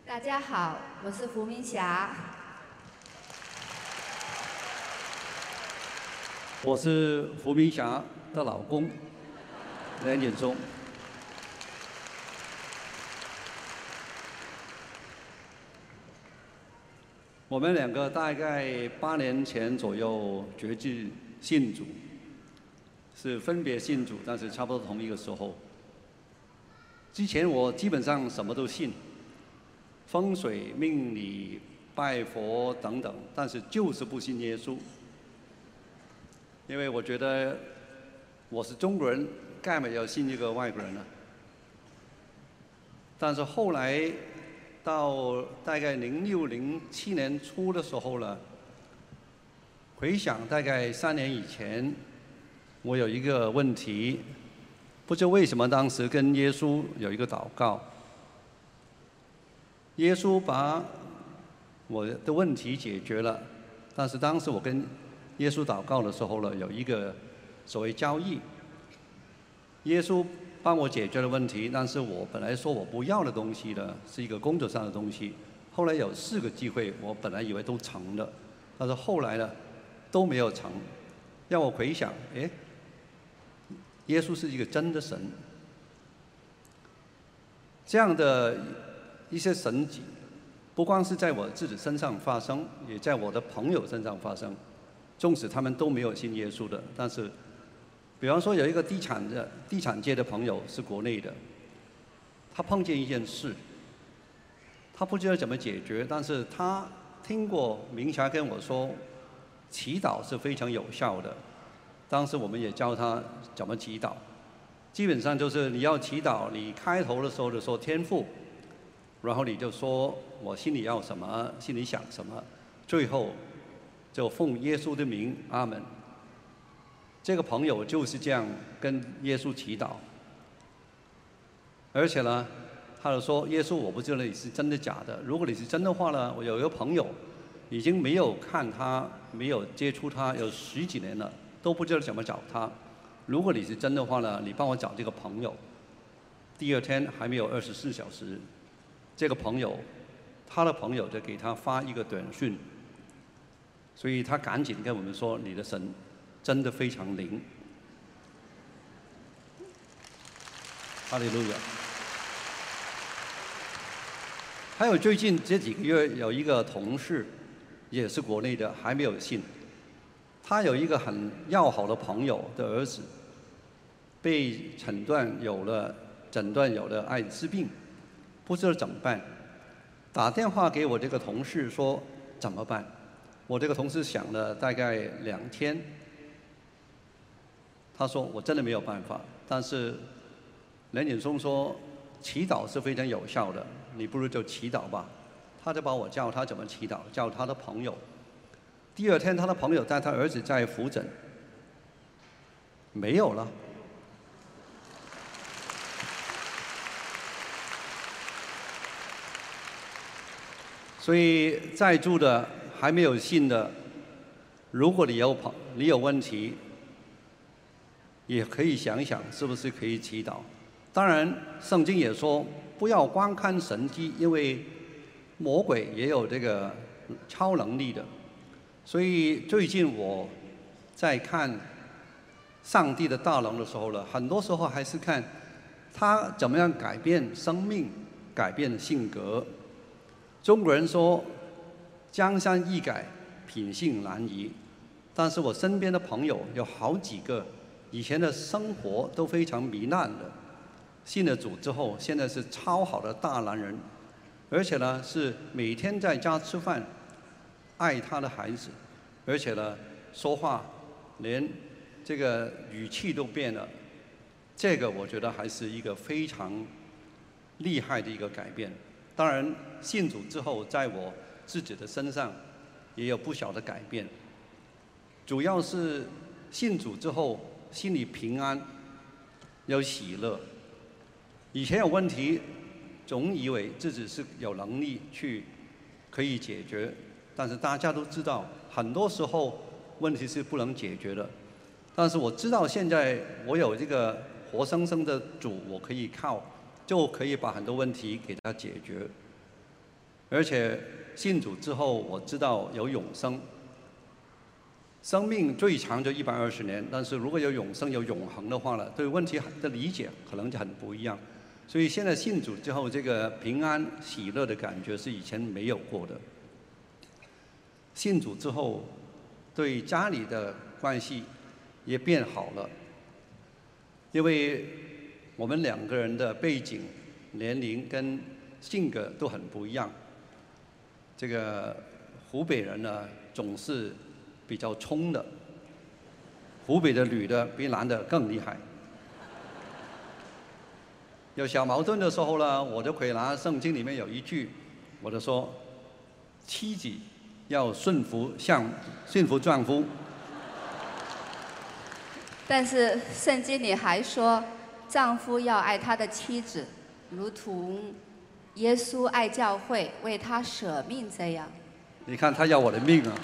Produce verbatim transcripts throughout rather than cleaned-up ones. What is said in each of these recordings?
大家好，我是胡明霞。 我是胡明霞的老公梁锦松。我们两个大概八年前左右决志信主，是分别信主，但是差不多同一个时候。之前我基本上什么都信，风水、命理、拜佛等等，但是就是不信耶稣。因为我觉得我是中国人，干嘛要信一个外国人呢？但是后来到大概零六零七年初的时候呢，回想大概三年以前，我有一个问题，不知为什么当时跟耶稣有一个祷告，耶稣把我的问题解决了，但是当时我跟耶稣祷告的时候呢，有一个所谓交易。耶稣帮我解决了问题，但是我本来说我不要的东西呢，是一个工作上的东西。后来有四个机会，我本来以为都成了，但是后来呢都没有成。让我回想，哎，耶稣是一个真的神。这样的一些神迹，不光是在我自己身上发生，也在我的朋友身上发生。纵使他们都没有信耶稣的，但是，比方说有一个地产的地产界的朋友是国内的，他碰见一件事，他不知道怎么解决，但是他听过明霞跟我说，祈祷是非常有效的。当时我们也教他怎么祈祷，基本上就是你要祈祷，你开头的时候就说天父，然后你就说我心里要什么，心里想什么，最后就奉耶稣的名，阿门。这个朋友就是这样跟耶稣祈祷，而且呢，他就说：“耶稣，我不知道你是真的假的。如果你是真的话呢，我有一个朋友，已经没有看他，没有接触他，有十几年了，都不知道怎么找他。如果你是真的话呢，你帮我找这个朋友。”第二天还没有二十四小时，这个朋友，他的朋友就给他发一个短讯。所以他赶紧跟我们说：“你的神真的非常灵。”哈利路亚。还有最近这几个月有一个同事，也是国内的，还没有信。他有一个很要好的朋友的儿子，被诊断有了诊断有了艾滋病，不知道怎么办，打电话给我这个同事说怎么办。我这个同事想了大概两天，他说我真的没有办法，但是梁锦松说祈祷是非常有效的，你不如就祈祷吧。他就把我教他怎么祈祷，叫他的朋友。第二天他的朋友带他儿子在复诊，没有了。所以在座的还没有信的，如果你有朋你有问题，也可以想一想是不是可以祈祷。当然，圣经也说不要光看神迹，因为魔鬼也有这个超能力的。所以最近我在看上帝的大能的时候呢，很多时候还是看他怎么样改变生命，改变性格。中国人说江山易改，品性难移。但是我身边的朋友有好几个，以前的生活都非常糜烂的，信了主之后，现在是超好的大男人，而且呢是每天在家吃饭，爱他的孩子，而且呢说话连这个语气都变了。这个我觉得还是一个非常厉害的一个改变。当然，信主之后，在我自己的身上也有不小的改变。主要是信主之后，心里平安，有喜乐。以前有问题，总以为自己是有能力去可以解决，但是大家都知道，很多时候问题是不能解决的。但是我知道现在我有这个活生生的主，我可以靠，就可以把很多问题给他解决。 而且信主之后，我知道有永生。生命最长就一百二十年，但是如果有永生、有永恒的话呢，对问题的理解可能就很不一样。所以现在信主之后，这个平安喜乐的感觉是以前没有过的。信主之后，对家里的关系也变好了，因为我们两个人的背景、年龄跟性格都很不一样。这个湖北人呢，总是比较冲的，湖北的女的比男的更厉害。有小矛盾的时候呢，我就可以拿圣经里面有一句，我就说：妻子要顺服向顺服丈夫。 但是圣经里还说，丈夫要爱他的妻子，如同耶稣爱教会，为他舍命这样。 你看他要我的命啊！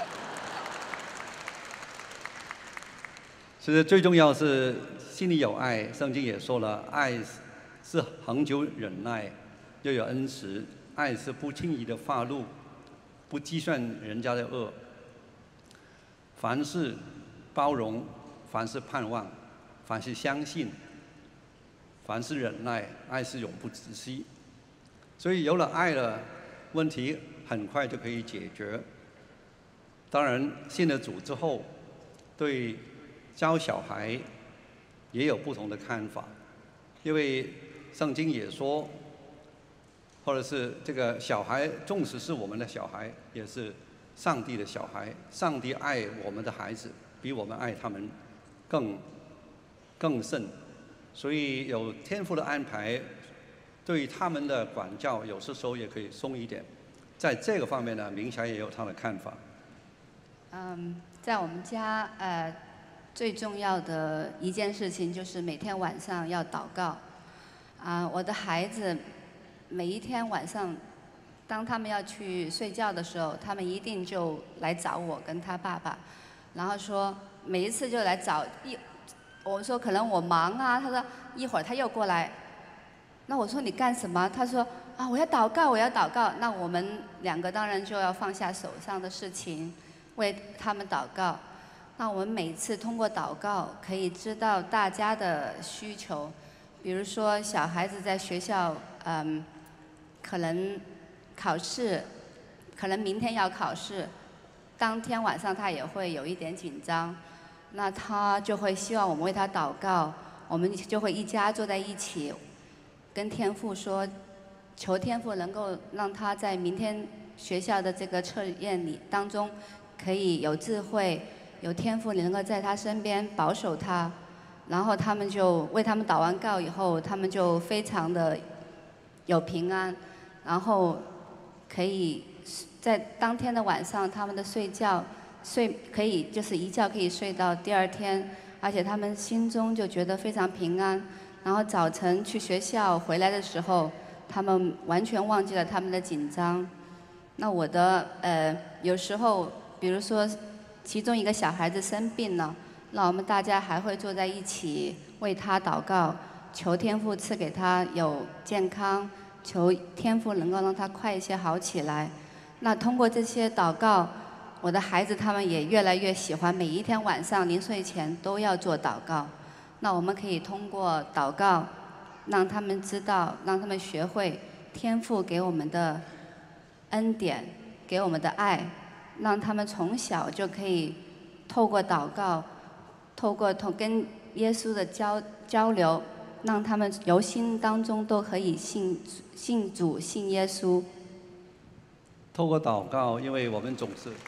其实最重要是心里有爱，圣经也说了，爱是恒久忍耐，又有恩慈。爱是不轻易的发怒，不计算人家的恶。凡事包容，凡事盼望，凡事相信，凡事忍耐，爱是永不止息。所以有了爱了，问题很快就可以解决。当然，信了主之后，对教小孩也有不同的看法，因为圣经也说，或者是这个小孩，纵使是我们的小孩，也是上帝的小孩。上帝爱我们的孩子，比我们爱他们更更甚。所以有天父的安排，对他们的管教，有些时候也可以松一点。在这个方面呢，明霞也有她的看法。 嗯，在我们家，呃，最重要的一件事情就是每天晚上要祷告。啊，我的孩子每一天晚上，当他们要去睡觉的时候，他们一定就来找我跟他爸爸，然后说每一次就来找一，我说可能我忙啊，他说一会儿他又过来，那我说你干什么？他说啊我要祷告，我要祷告。那我们两个当然就要放下手上的事情，为他们祷告。那我们每次通过祷告可以知道大家的需求。比如说，小孩子在学校，嗯，可能考试，可能明天要考试，当天晚上他也会有一点紧张，那他就会希望我们为他祷告，我们就会一家坐在一起，跟天父说，求天父能够让他在明天学校的这个测验里当中，可以有智慧，有天父能够在他身边保守他。然后他们就为他们祷完告以后，他们就非常的有平安，然后可以在当天的晚上，他们的睡觉睡可以就是一觉可以睡到第二天，而且他们心中就觉得非常平安。然后早晨去学校回来的时候，他们完全忘记了他们的紧张。那我的呃有时候，比如说其中一个小孩子生病了。那我们大家还会坐在一起为他祷告，求天父赐给他有健康，求天父能够让他快一些好起来。那通过这些祷告，我的孩子他们也越来越喜欢每一天晚上临睡前都要做祷告。那我们可以通过祷告，让他们知道，让他们学会天父给我们的恩典，给我们的爱，让他们从小就可以透过祷告。透过同跟耶稣的交交流，让他们由心当中都可以信信主、信耶稣。 透过祷告，因为我们总是，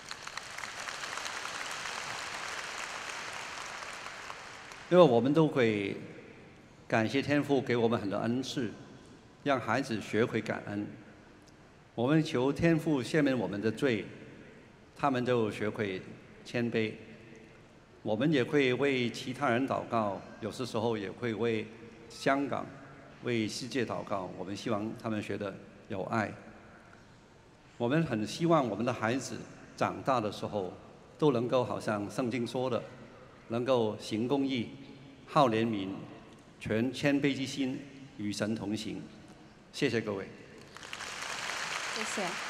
因为我们都会感谢天父给我们很多恩赐，让孩子学会感恩。我们求天父赦免我们的罪，他们就学会谦卑。我们也会为其他人祷告，有些时候也会为香港、为世界祷告。我们希望他们学得有爱。我们很希望我们的孩子长大的时候，都能够好像圣经说的，能够行公义、好怜悯、全谦卑之心，与神同行。谢谢各位。 谢谢。